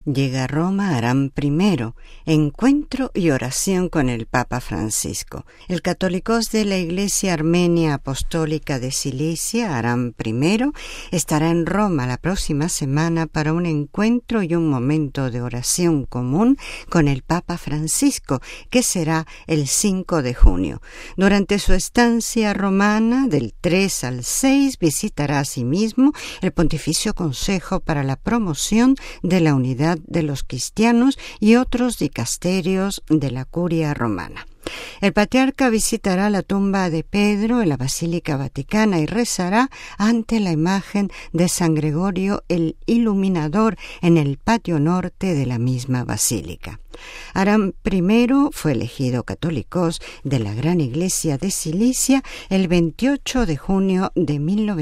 Llega a Roma Aram I, encuentro y oración con el Papa Francisco. El católicos de la Iglesia Armenia Apostólica de Cilicia, Aram I, estará en Roma la próxima semana para un encuentro y un momento de oración común con el Papa Francisco, que será el 5 de junio. Durante su estancia romana, del 3 al 6, visitará asimismo el Pontificio Consejo para la Promoción de la Unidad de los Cristianos y otros dicasterios de la Curia Romana. El patriarca visitará la tumba de Pedro en la Basílica Vaticana y rezará ante la imagen de San Gregorio el Iluminador en el patio norte de la misma basílica. Aram I fue elegido católicos de la Gran Iglesia de Cilicia el 28 de junio de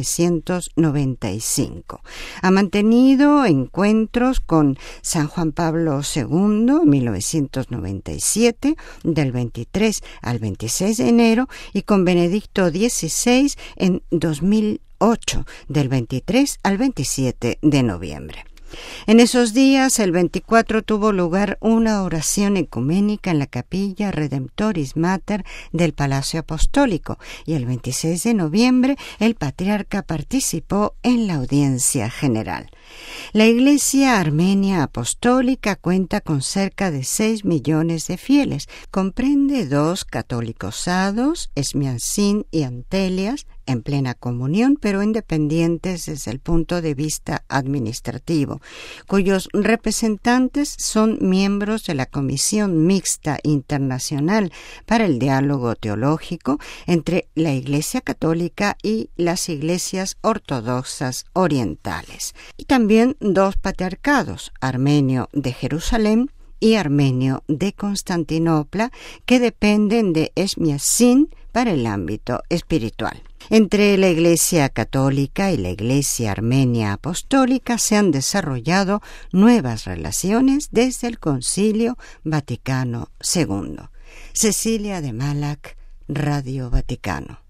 1995. Ha mantenido encuentros con San Juan Pablo II en 1997, del 23 al 26 de enero, y con Benedicto XVI en 2008, del 23 al 27 de noviembre. En esos días, el 24, tuvo lugar una oración ecuménica en la capilla Redemptoris Mater del Palacio Apostólico, y el 26 de noviembre el patriarca participó en la audiencia general. La Iglesia Armenia Apostólica cuenta con cerca de 6 millones de fieles. Comprende 2 catolicosados, Esmiancín y Antelias, en plena comunión, pero independientes desde el punto de vista administrativo, cuyos representantes son miembros de la Comisión Mixta Internacional para el Diálogo Teológico entre la Iglesia Católica y las iglesias ortodoxas orientales. Y también 2 patriarcados, armenio de Jerusalén y armenio de Constantinopla, que dependen de Esmiancín para el ámbito espiritual. Entre la Iglesia Católica y la Iglesia Armenia Apostólica se han desarrollado nuevas relaciones desde el Concilio Vaticano II. Cecilia de Malac, Radio Vaticano.